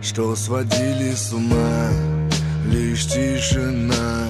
что сводили с ума. Лишь тишина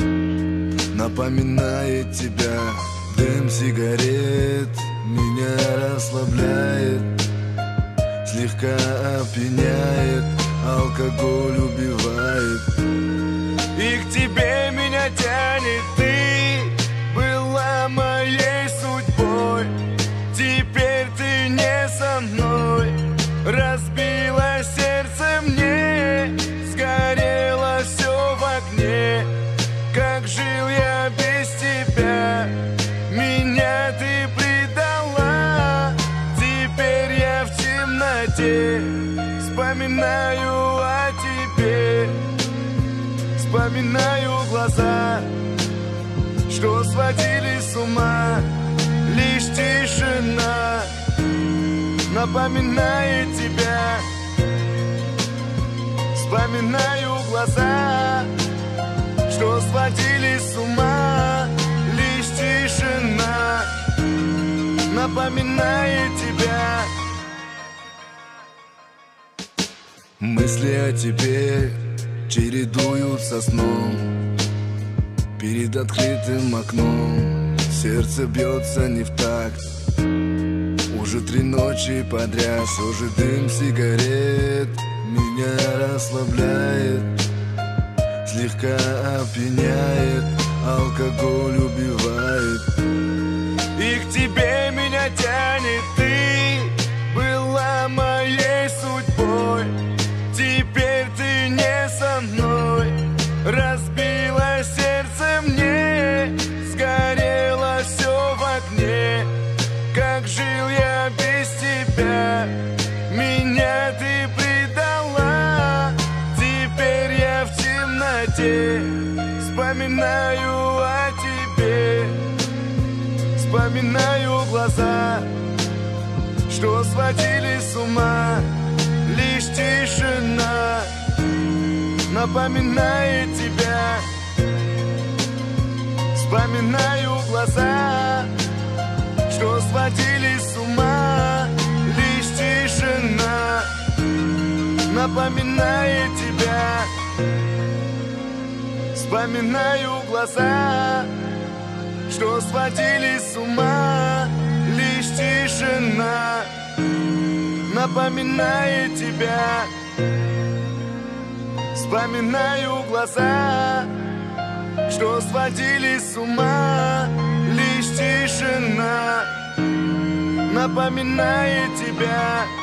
напоминает тебя. Дым сигарет меня расслабляет, слегка опьяняет, алкоголь убивает. И к тебе меня тянет, ты была моей судьбой. Теперь ты не со мной. Разбила сердце мне, сгорело все в огне. Как жил я без тебя, меня ты предала. Теперь я в темноте вспоминаю о тебе. Вспоминаю глаза, что сводили с ума. Лишь тишина напоминает тебя. Вспоминаю глаза, что сводили с ума. Лишь тишина напоминает тебя. Мысли о тебе чередуются сном. Перед открытым окном сердце бьется не в такт. Уже 3 ночи подряд, уже дым сигарет меня расслабляет, слегка опьяняет, алкоголь убивает. И к тебе меня тянет, ты была моей судьбой. Теперь ты не со мной. Разбила сердце мне, сгорело все в огне. Как жил я без тебя, меня ты предала. Теперь я в темноте вспоминаю о тебе. Вспоминаю глаза, что сводили с ума. Лишь тишина напоминает тебя. Вспоминаю глаза, что сводили с ума. Лишь тишина напоминает тебя. Вспоминаю глаза, что сводили с ума. Лишь тишина напоминает тебя. Вспоминаю глаза, что сводили с ума. Лишь тишина напоминает тебя.